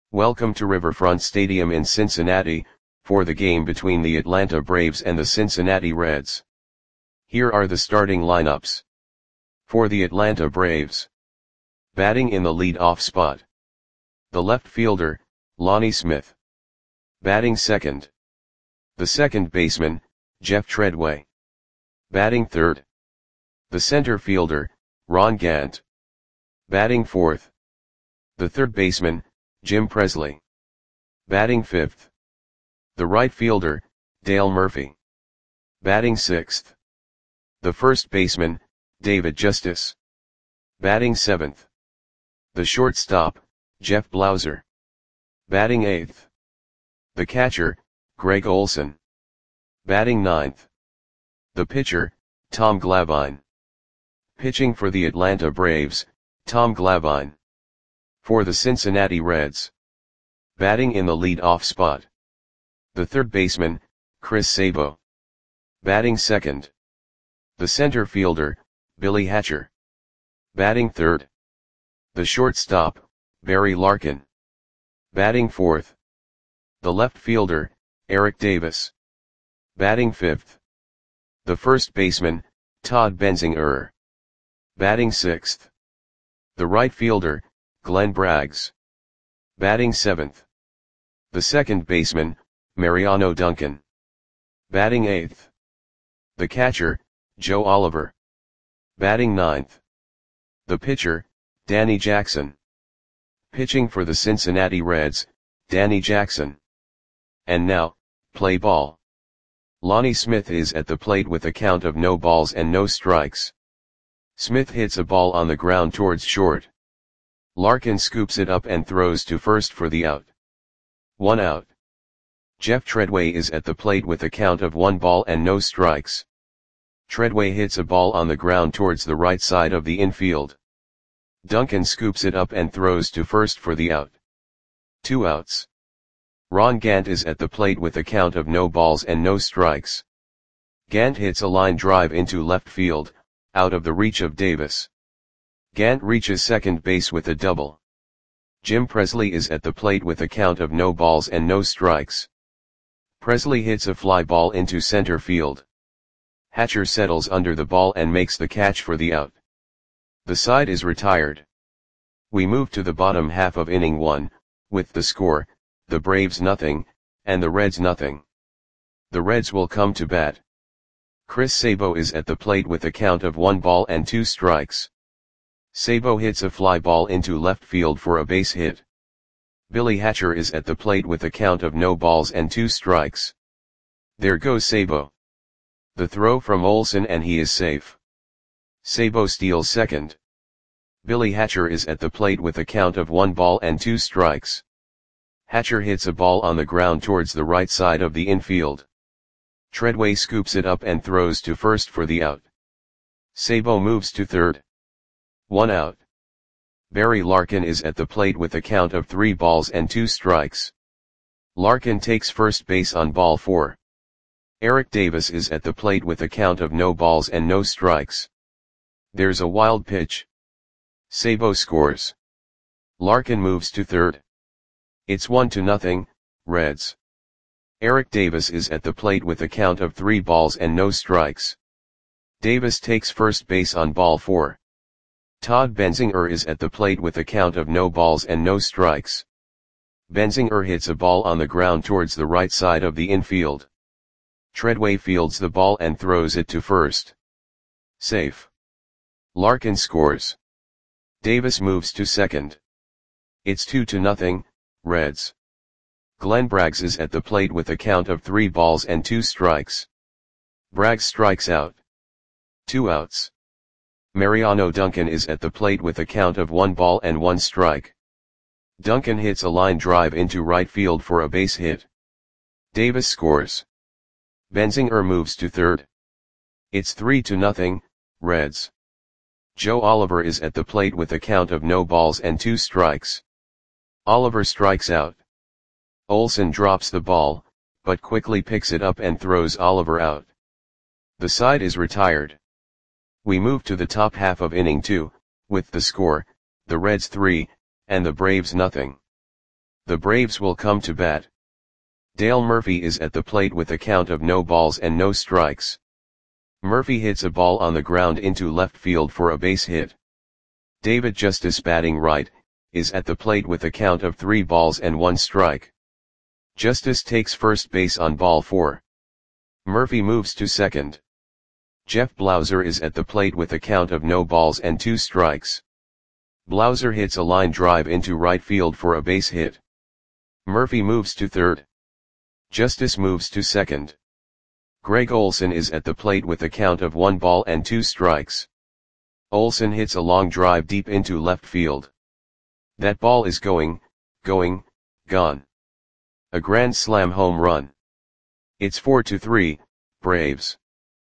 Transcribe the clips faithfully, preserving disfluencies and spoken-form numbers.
Welcome to Riverfront Stadium in Cincinnati, for the game between the Atlanta Braves and the Cincinnati Reds. Here are the starting lineups. For the Atlanta Braves. Batting in the lead-off spot. The left fielder, Lonnie Smith. Batting second. The second baseman, Jeff Treadway. Batting third. The center fielder, Ron Gant. Batting fourth. The third baseman, Jim Presley. Batting fifth. The right fielder, Dale Murphy. Batting sixth. The first baseman, David Justice. Batting seventh. The shortstop, Jeff Blauser. Batting eighth. The catcher, Greg Olson. Batting ninth. The pitcher, Tom Glavine. Pitching for the Atlanta Braves, Tom Glavine. For the Cincinnati Reds. Batting in the lead-off spot. The third baseman, Chris Sabo. Batting second. The center fielder, Billy Hatcher. Batting third. The shortstop, Barry Larkin. Batting fourth. The left fielder, Eric Davis. Batting fifth. The first baseman, Todd Benzinger. Batting sixth. The right fielder, Glenn Braggs. Batting seventh. The second baseman, Mariano Duncan. Batting eighth. The catcher, Joe Oliver. Batting ninth. The pitcher, Danny Jackson. Pitching for the Cincinnati Reds, Danny Jackson. And now, play ball. Lonnie Smith is at the plate with a count of no balls and no strikes. Smith hits a ball on the ground towards short. Larkin scoops it up and throws to first for the out. One out. Jeff Treadway is at the plate with a count of one ball and no strikes. Treadway hits a ball on the ground towards the right side of the infield. Duncan scoops it up and throws to first for the out. Two outs. Ron Gant is at the plate with a count of no balls and no strikes. Gant hits a line drive into left field, out of the reach of Davis. Gant reaches second base with a double. Jim Presley is at the plate with a count of no balls and no strikes. Presley hits a fly ball into center field. Hatcher settles under the ball and makes the catch for the out. The side is retired. We move to the bottom half of inning one, with the score, the Braves nothing, and the Reds nothing. The Reds will come to bat. Chris Sabo is at the plate with a count of one ball and two strikes. Sabo hits a fly ball into left field for a base hit. Billy Hatcher is at the plate with a count of no balls and two strikes. There goes Sabo. The throw from Olson and he is safe. Sabo steals second. Billy Hatcher is at the plate with a count of one ball and two strikes. Hatcher hits a ball on the ground towards the right side of the infield. Treadway scoops it up and throws to first for the out. Sabo moves to third. One out. Barry Larkin is at the plate with a count of three balls and two strikes. Larkin takes first base on ball four. Eric Davis is at the plate with a count of no balls and no strikes. There's a wild pitch. Sabo scores. Larkin moves to third. It's one to nothing, Reds. Eric Davis is at the plate with a count of three balls and no strikes. Davis takes first base on ball four. Todd Benzinger is at the plate with a count of no balls and no strikes. Benzinger hits a ball on the ground towards the right side of the infield. Treadway fields the ball and throws it to first. Safe. Larkin scores. Davis moves to second. It's two to nothing, Reds. Glenn Braggs is at the plate with a count of three balls and two strikes. Braggs strikes out. Two outs. Mariano Duncan is at the plate with a count of one ball and one strike. Duncan hits a line drive into right field for a base hit. Davis scores. Benzinger moves to third. It's three to nothing, Reds. Joe Oliver is at the plate with a count of no balls and two strikes. Oliver strikes out. Olson drops the ball, but quickly picks it up and throws Oliver out. The side is retired. We move to the top half of inning two, with the score, the Reds three, and the Braves nothing. The Braves will come to bat. Dale Murphy is at the plate with a count of no balls and no strikes. Murphy hits a ball on the ground into left field for a base hit. David Justice, batting right, is at the plate with a count of three balls and one strike. Justice takes first base on ball four. Murphy moves to second. Jeff Blauser is at the plate with a count of no balls and two strikes. Blauser hits a line drive into right field for a base hit. Murphy moves to third. Justice moves to second. Greg Olson is at the plate with a count of one ball and two strikes. Olson hits a long drive deep into left field. That ball is going, going, gone. A grand slam home run. It's four to three, Braves.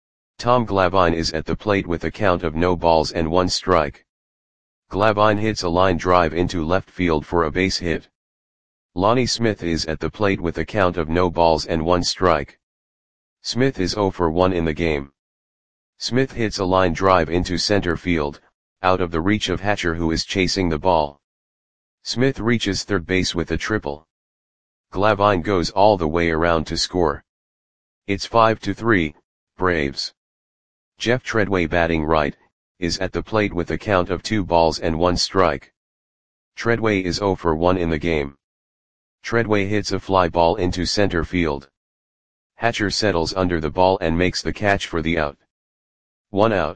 Tom Glavine is at the plate with a count of no balls and one strike. Glavine hits a line drive into left field for a base hit. Lonnie Smith is at the plate with a count of no balls and one strike. Smith is zero for one in the game. Smith hits a line drive into center field, out of the reach of Hatcher, who is chasing the ball. Smith reaches third base with a triple. Glavine goes all the way around to score. It's five to three, Braves. Jeff Treadway, batting right, is at the plate with a count of two balls and one strike. Treadway is zero for one in the game. Treadway hits a fly ball into center field. Hatcher settles under the ball and makes the catch for the out. One out.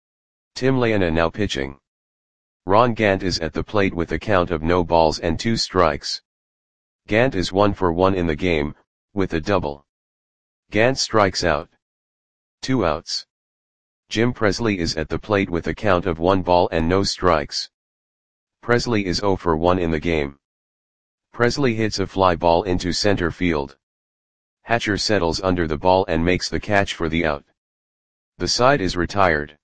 Tim Leona now pitching. Ron Gant is at the plate with a count of no balls and two strikes. Gant is one for one in the game, with a double. Gant strikes out. Two outs. Jim Presley is at the plate with a count of one ball and no strikes. Presley is zero for one in the game. Presley hits a fly ball into center field. Hatcher settles under the ball and makes the catch for the out. The side is retired.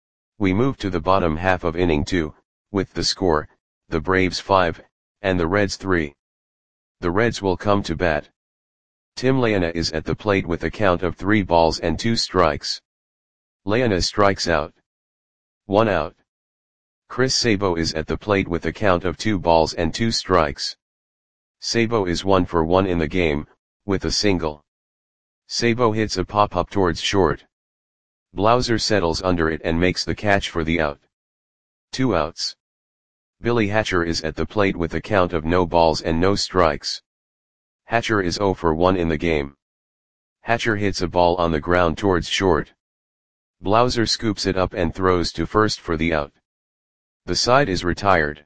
We move to the bottom half of inning two, with the score, the Braves five, and the Reds three. The Reds will come to bat. Tim Leona is at the plate with a count of three balls and two strikes. Leona strikes out. One out. Chris Sabo is at the plate with a count of two balls and two strikes. Sabo is one for one in the game, with a single. Sabo hits a pop-up towards short. Blauser settles under it and makes the catch for the out. Two outs. Billy Hatcher is at the plate with a count of no balls and no strikes. Hatcher is zero for one in the game. Hatcher hits a ball on the ground towards short. Blauser scoops it up and throws to first for the out. The side is retired.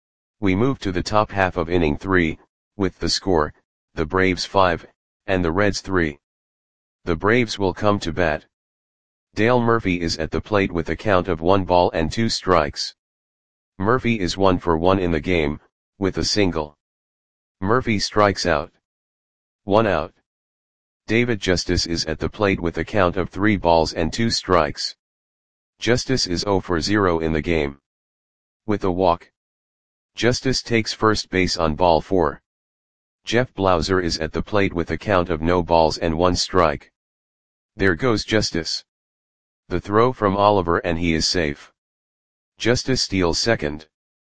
We move to the top half of inning three, with the score, the Braves five, and the Reds three. The Braves will come to bat. Dale Murphy is at the plate with a count of one ball and two strikes. Murphy is one for one in the game, with a single. Murphy strikes out. One out. David Justice is at the plate with a count of three balls and two strikes. Justice is zero for zero in the game. With a walk. Justice takes first base on ball four. Jeff Blauser is at the plate with a count of no balls and one strike. There goes Justice. The throw from Oliver and he is safe. Justice steals second.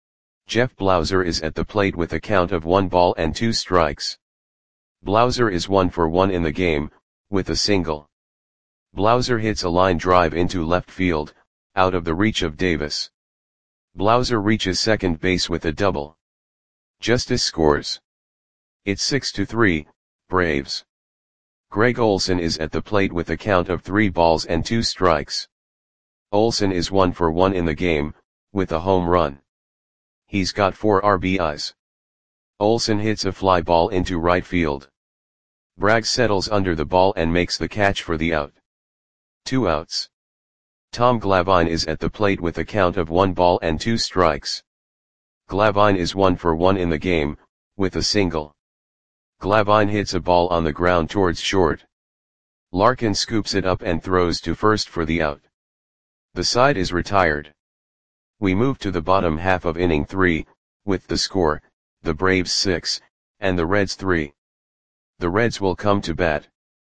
Jeff Blauser is at the plate with a count of one ball and two strikes. Blauser is one for one in the game, with a single. Blauser hits a line drive into left field, out of the reach of Davis. Blauser reaches second base with a double. Justice scores. It's six to three, Braves. Greg Olson is at the plate with a count of three balls and two strikes. Olson is one for one in the game, with a home run. He's got four R B Is. Olson hits a fly ball into right field. Bragg settles under the ball and makes the catch for the out. Two outs. Tom Glavine is at the plate with a count of one ball and two strikes. Glavine is one for one in the game, with a single. Glavine hits a ball on the ground towards short. Larkin scoops it up and throws to first for the out. The side is retired. We move to the bottom half of inning three, with the score, the Braves six, and the Reds three. The Reds will come to bat.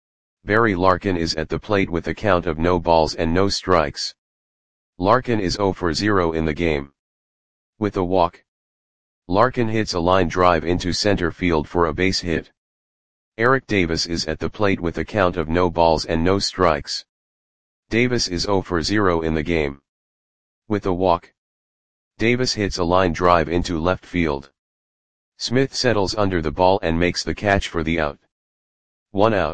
Barry Larkin is at the plate with a count of no balls and no strikes. Larkin is zero for zero in the game. With a walk. Larkin hits a line drive into center field for a base hit. Eric Davis is at the plate with a count of no balls and no strikes. Davis is zero for zero in the game. With a walk, Davis hits a line drive into left field. Smith settles under the ball and makes the catch for the out. One out.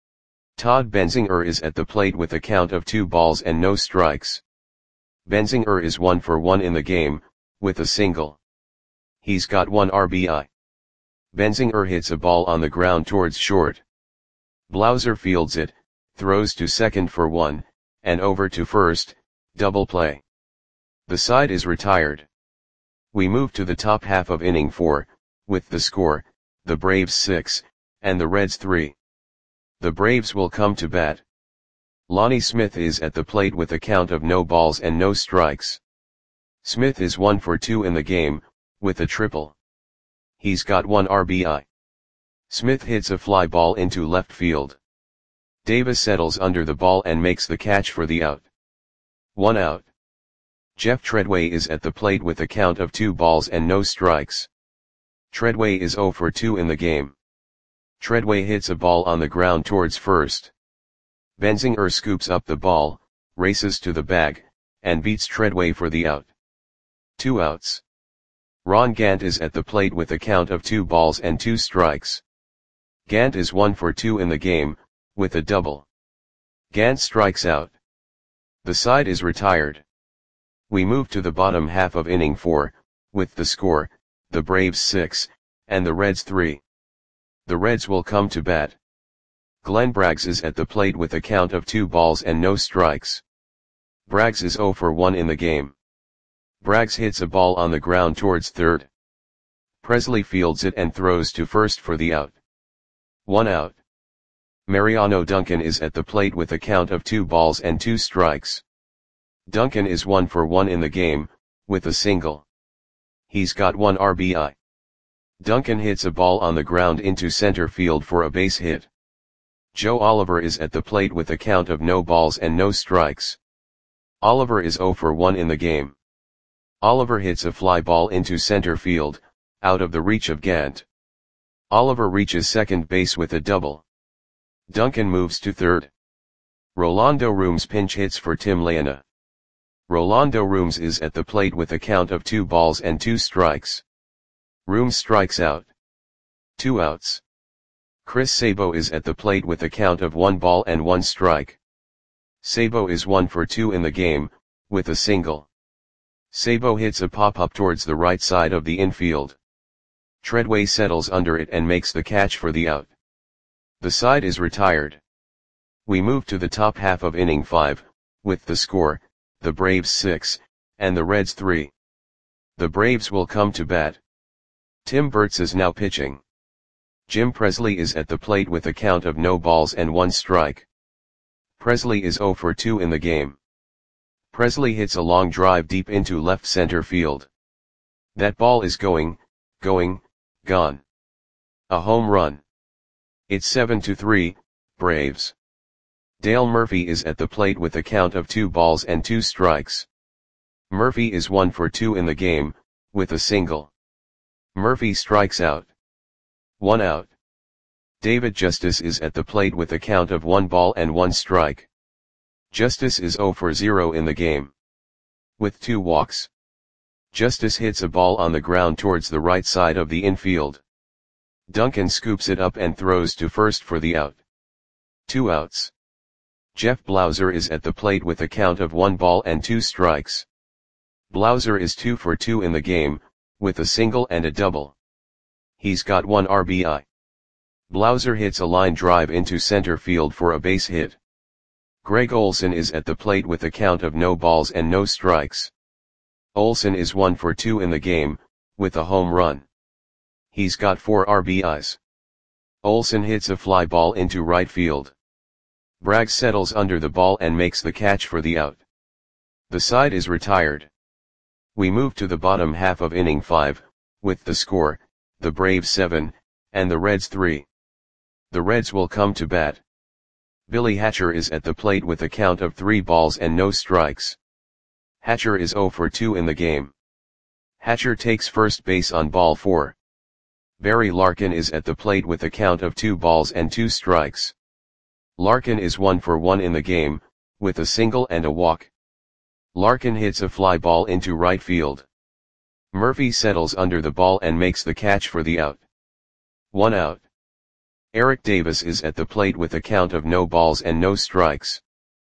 Todd Benzinger is at the plate with a count of two balls and no strikes. Benzinger is one for one in the game, with a single. He's got one R B I. Benzinger hits a ball on the ground towards short. Blauser fields it, throws to second for one, and over to first, double play. The side is retired. We move to the top half of inning four, with the score, the Braves six, and the Reds three. The Braves will come to bat. Lonnie Smith is at the plate with a count of no balls and no strikes. Smith is one for two in the game, with a triple. He's got one R B I. Smith hits a fly ball into left field. Davis settles under the ball and makes the catch for the out. One out. Jeff Treadway is at the plate with a count of two balls and no strikes. Treadway is zero for two in the game. Treadway hits a ball on the ground towards first. Benzinger scoops up the ball, races to the bag, and beats Treadway for the out. Two outs. Ron Gant is at the plate with a count of two balls and two strikes. Gant is one for two in the game, with a double. Gant strikes out. The side is retired. We move to the bottom half of inning four, with the score, the Braves six, and the Reds three. The Reds will come to bat. Glenn Braggs is at the plate with a count of two balls and no strikes. Braggs is zero for one in the game. Braggs hits a ball on the ground towards third. Presley fields it and throws to first for the out. One out. Mariano Duncan is at the plate with a count of two balls and two strikes. Duncan is one for one in the game, with a single. He's got one R B I. Duncan hits a ball on the ground into center field for a base hit. Joe Oliver is at the plate with a count of no balls and no strikes. Oliver is zero for one in the game. Oliver hits a fly ball into center field, out of the reach of Gant. Oliver reaches second base with a double. Duncan moves to third. Rolando Rooms pinch hits for Tim Leona. Rolando Rooms is at the plate with a count of two balls and two strikes. Rooms strikes out. Two outs. Chris Sabo is at the plate with a count of one ball and one strike. Sabo is one for two in the game, with a single. Sabo hits a pop-up towards the right side of the infield. Treadway settles under it and makes the catch for the out. The side is retired. We move to the top half of inning five, with the score, the Braves six, and the Reds three. The Braves will come to bat. Tim Burtz is now pitching. Jim Presley is at the plate with a count of no balls and one strike. Presley is zero for two in the game. Presley hits a long drive deep into left center field. That ball is going, going, gone. A home run. It's seven to three, Braves. Dale Murphy is at the plate with a count of two balls and two strikes. Murphy is one for two in the game, with a single. Murphy strikes out. One out. David Justice is at the plate with a count of one ball and one strike. Justice is zero for zero in the game. With two walks. Justice hits a ball on the ground towards the right side of the infield. Duncan scoops it up and throws to first for the out. Two outs. Jeff Blauser is at the plate with a count of one ball and two strikes. Blauser is two for two in the game, with a single and a double. He's got one R B I. Blauser hits a line drive into center field for a base hit. Greg Olson is at the plate with a count of no balls and no strikes. Olson is one for two in the game, with a home run. He's got four R B Is. Olson hits a fly ball into right field. Braggs settles under the ball and makes the catch for the out. The side is retired. We move to the bottom half of inning five, with the score, the Braves seven, and the Reds three. The Reds will come to bat. Billy Hatcher is at the plate with a count of three balls and no strikes. Hatcher is zero for two in the game. Hatcher takes first base on ball four. Barry Larkin is at the plate with a count of two balls and two strikes. Larkin is one for one in the game, with a single and a walk. Larkin hits a fly ball into right field. Murphy settles under the ball and makes the catch for the out. One out. Eric Davis is at the plate with a count of no balls and no strikes.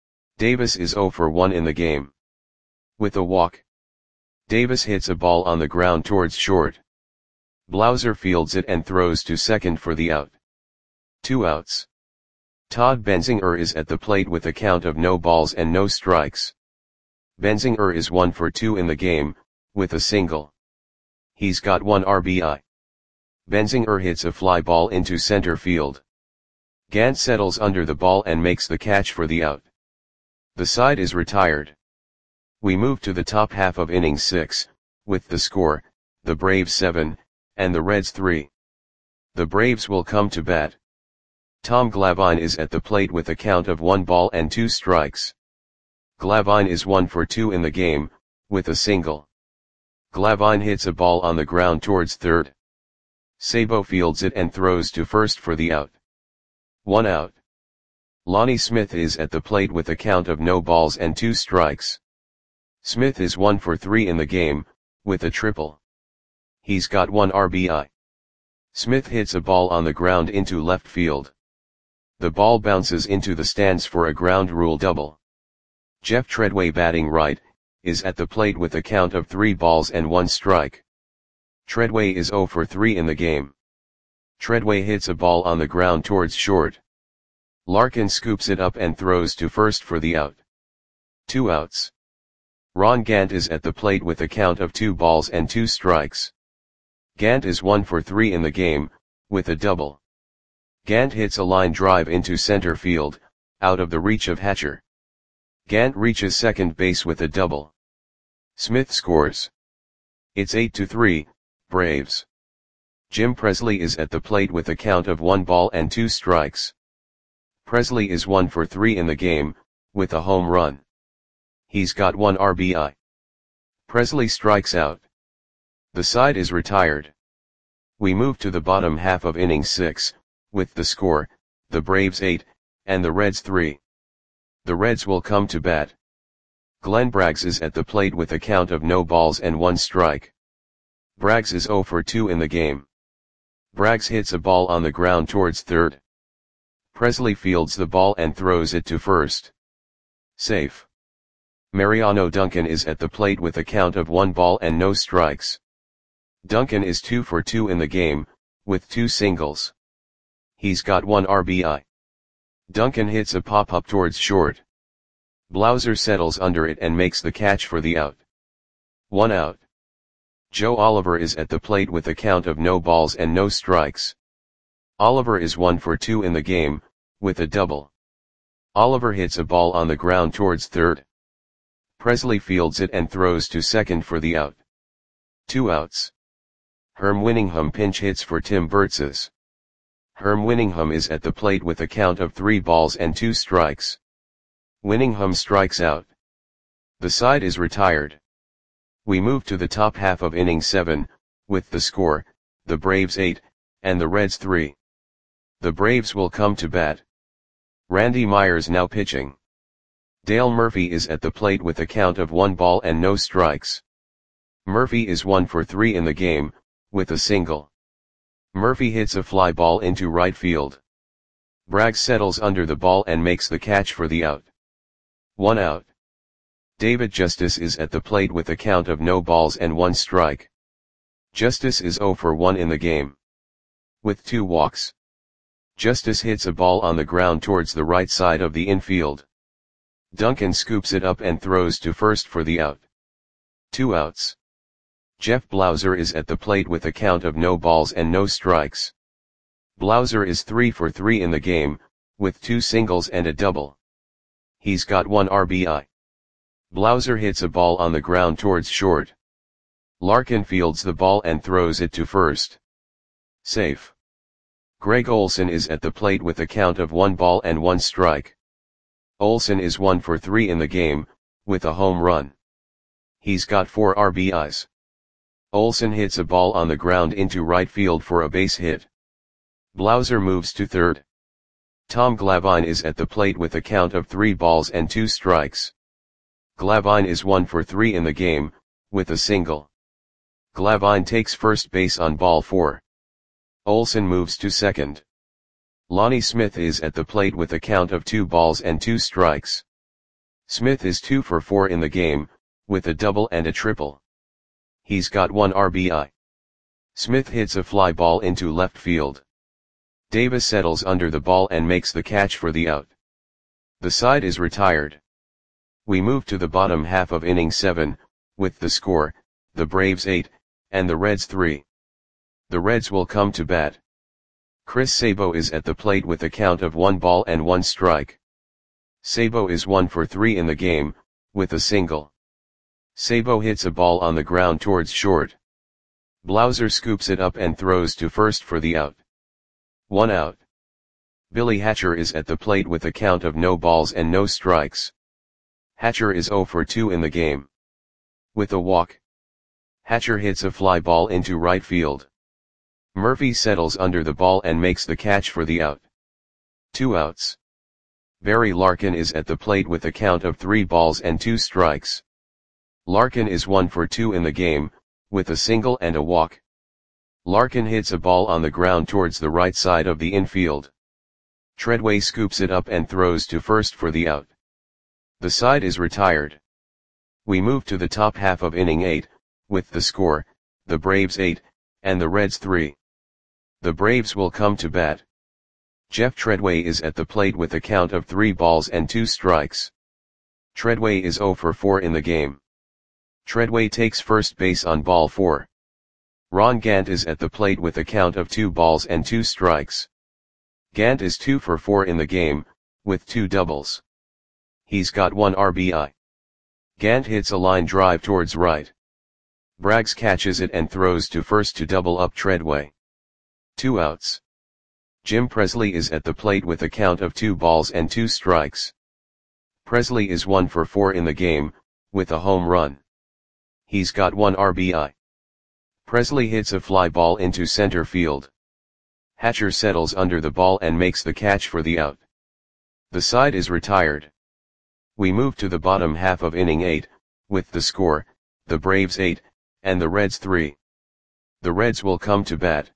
Davis is zero for one in the game. With a walk. Davis hits a ball on the ground towards short. Blauser fields it and throws to second for the out. Two outs. Todd Benzinger is at the plate with a count of no balls and no strikes. Benzinger is one for two in the game, with a single. He's got one R B I. Benzinger hits a fly ball into center field. Gant settles under the ball and makes the catch for the out. The side is retired. We move to the top half of inning six, with the score, the Braves seven, and the Reds three. The Braves will come to bat. Tom Glavine is at the plate with a count of one ball and two strikes. Glavine is one for two in the game, with a single. Glavine hits a ball on the ground towards third. Sabo fields it and throws to first for the out. One out. Lonnie Smith is at the plate with a count of no balls and two strikes. Smith is one for three in the game, with a triple. He's got one R B I. Smith hits a ball on the ground into left field. The ball bounces into the stands for a ground rule double. Jeff Treadway, batting right, is at the plate with a count of three balls and one strike. Treadway is zero for three in the game. Treadway hits a ball on the ground towards short. Larkin scoops it up and throws to first for the out. Two outs. Ron Gant is at the plate with a count of two balls and two strikes. Gant is one for three in the game, with a double. Gant hits a line drive into center field, out of the reach of Hatcher. Gant reaches second base with a double. Smith scores. It's eight to three, Braves. Jim Presley is at the plate with a count of one ball and two strikes. Presley is one for three in the game, with a home run. He's got one R B I. Presley strikes out. The side is retired. We move to the bottom half of inning six, with the score, the Braves eight, and the Reds three. The Reds will come to bat. Glenn Braggs is at the plate with a count of no balls and one strike. Braggs is zero for two in the game. Braggs hits a ball on the ground towards third. Presley fields the ball and throws it to first. Safe. Mariano Duncan is at the plate with a count of one ball and no strikes. Duncan is two for two in the game, with two singles. He's got one R B I. Duncan hits a pop-up towards short. Blauser settles under it and makes the catch for the out. One out. Joe Oliver is at the plate with a count of no balls and no strikes. Oliver is one for two in the game, with a double. Oliver hits a ball on the ground towards third. Presley fields it and throws to second for the out. Two outs. Herm Winningham pinch hits for Tim Burtzes. Herm Winningham is at the plate with a count of three balls and two strikes. Winningham strikes out. The side is retired. We move to the top half of inning seven, with the score, the Braves eight, and the Reds three. The Braves will come to bat. Randy Myers now pitching. Dale Murphy is at the plate with a count of one ball and no strikes. Murphy is one for three in the game, with a single. Murphy hits a fly ball into right field. Braggs settles under the ball and makes the catch for the out. One out. David Justice is at the plate with a count of no balls and one strike. Justice is zero for one in the game. With two walks. Justice hits a ball on the ground towards the right side of the infield. Duncan scoops it up and throws to first for the out. Two outs. Jeff Blauser is at the plate with a count of no balls and no strikes. Blauser is three for three in the game, with two singles and a double. He's got one R B I. Blauser hits a ball on the ground towards short. Larkin fields the ball and throws it to first. Safe. Greg Olson is at the plate with a count of one ball and one strike. Olson is one for three in the game, with a home run. He's got four R B Is. Olsen hits a ball on the ground into right field for a base hit. Blauser moves to third. Tom Glavine is at the plate with a count of three balls and two strikes. Glavine is one for three in the game, with a single. Glavine takes first base on ball four. Olsen moves to second. Lonnie Smith is at the plate with a count of two balls and two strikes. Smith is two for four in the game, with a double and a triple. He's got one R B I. Smith hits a fly ball into left field. Davis settles under the ball and makes the catch for the out. The side is retired. We move to the bottom half of inning seven, with the score, the Braves eight, and the Reds three. The Reds will come to bat. Chris Sabo is at the plate with a count of one ball and one strike. Sabo is one for three in the game, with a single. Sabo hits a ball on the ground towards short. Blauser scoops it up and throws to first for the out. One out. Billy Hatcher is at the plate with a count of no balls and no strikes. Hatcher is zero for two in the game. With a walk. Hatcher hits a fly ball into right field. Murphy settles under the ball and makes the catch for the out. Two outs. Barry Larkin is at the plate with a count of three balls and two strikes. Larkin is one for two in the game, with a single and a walk. Larkin hits a ball on the ground towards the right side of the infield. Treadway scoops it up and throws to first for the out. The side is retired. We move to the top half of inning eight, with the score, the Braves eight, and the Reds three. The Braves will come to bat. Jeff Treadway is at the plate with a count of three balls and two strikes. Treadway is zero for four in the game. Treadway takes first base on ball four. Ron Gant is at the plate with a count of two balls and two strikes. Gant is two for four in the game, with two doubles. He's got one R B I. Gant hits a line drive towards right. Braggs catches it and throws to first to double up Treadway. Two outs. Jim Presley is at the plate with a count of two balls and two strikes. Presley is one for four in the game, with a home run. He's got one R B I. Presley hits a fly ball into center field. Hatcher settles under the ball and makes the catch for the out. The side is retired. We move to the bottom half of inning eight, with the score, the Braves eight, and the Reds three. The Reds will come to bat.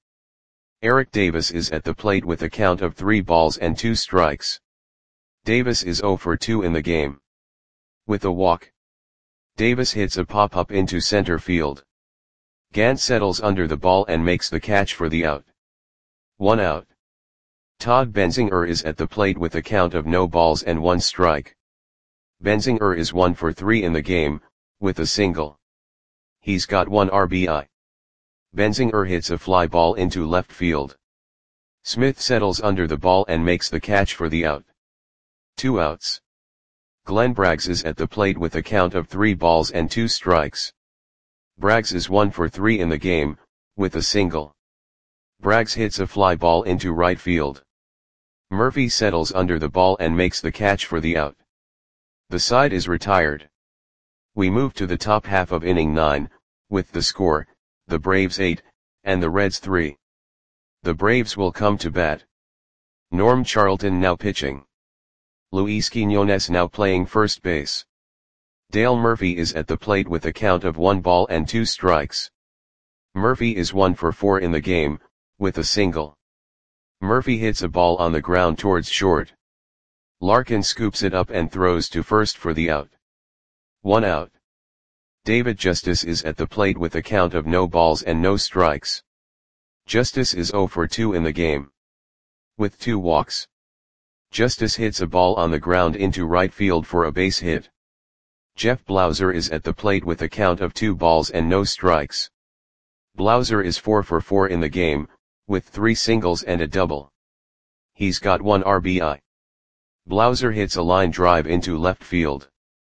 Eric Davis is at the plate with a count of three balls and two strikes. Davis is zero for two in the game. With a walk. Davis hits a pop-up into center field. Gant settles under the ball and makes the catch for the out. One out. Todd Benzinger is at the plate with a count of no balls and one strike. Benzinger is one for three in the game, with a single. He's got one R B I. Benzinger hits a fly ball into left field. Smith settles under the ball and makes the catch for the out. Two outs. Glenn Braggs is at the plate with a count of three balls and two strikes. Braggs is one for three in the game, with a single. Braggs hits a fly ball into right field. Murphy settles under the ball and makes the catch for the out. The side is retired. We move to the top half of inning nine, with the score, the Braves eight, and the Reds three. The Braves will come to bat. Norm Charlton now pitching. Luis Quiñones now playing first base. Dale Murphy is at the plate with a count of one ball and two strikes. Murphy is one for four in the game, with a single. Murphy hits a ball on the ground towards short. Larkin scoops it up and throws to first for the out. One out. David Justice is at the plate with a count of no balls and no strikes. Justice is zero for two in the game. With two walks. Justice hits a ball on the ground into right field for a base hit. Jeff Blauser is at the plate with a count of two balls and no strikes. Blauser is four for four in the game, with three singles and a double. He's got one R B I. Blauser hits a line drive into left field.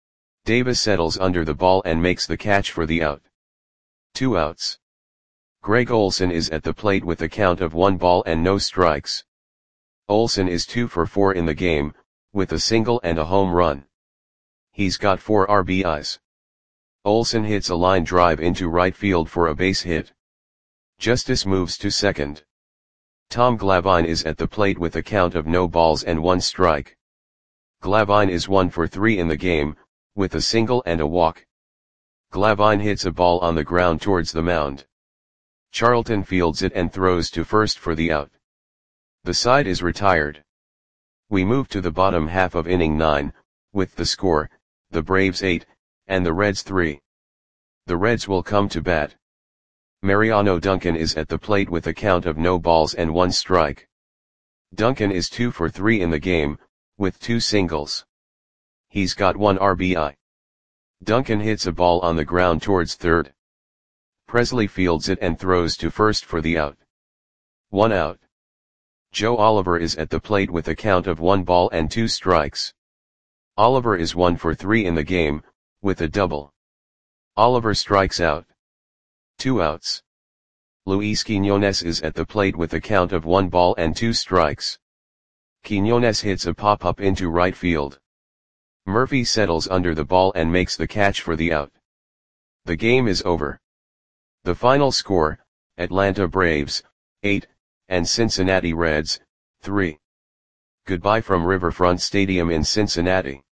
Davis settles under the ball and makes the catch for the out. Two outs. Greg Olson is at the plate with a count of one ball and no strikes. Olson is two for four in the game, with a single and a home run. He's got four R B Is. Olsen hits a line drive into right field for a base hit. Justice moves to second. Tom Glavine is at the plate with a count of no balls and one strike. Glavine is one for three in the game, with a single and a walk. Glavine hits a ball on the ground towards the mound. Charlton fields it and throws to first for the out. The side is retired. We move to the bottom half of inning nine, with the score, the Braves eight, and the Reds three. The Reds will come to bat. Mariano Duncan is at the plate with a count of no balls and one strike. Duncan is two for three in the game, with two singles. He's got one R B I. Duncan hits a ball on the ground towards third. Presley fields it and throws to first for the out. One out. Joe Oliver is at the plate with a count of one ball and two strikes. Oliver is one for three in the game, with a double. Oliver strikes out. Two outs. Luis Quiñones is at the plate with a count of one ball and two strikes. Quiñones hits a pop-up into right field. Murphy settles under the ball and makes the catch for the out. The game is over. The final score, Atlanta Braves, eight, and Cincinnati Reds, three. Goodbye from Riverfront Stadium in Cincinnati.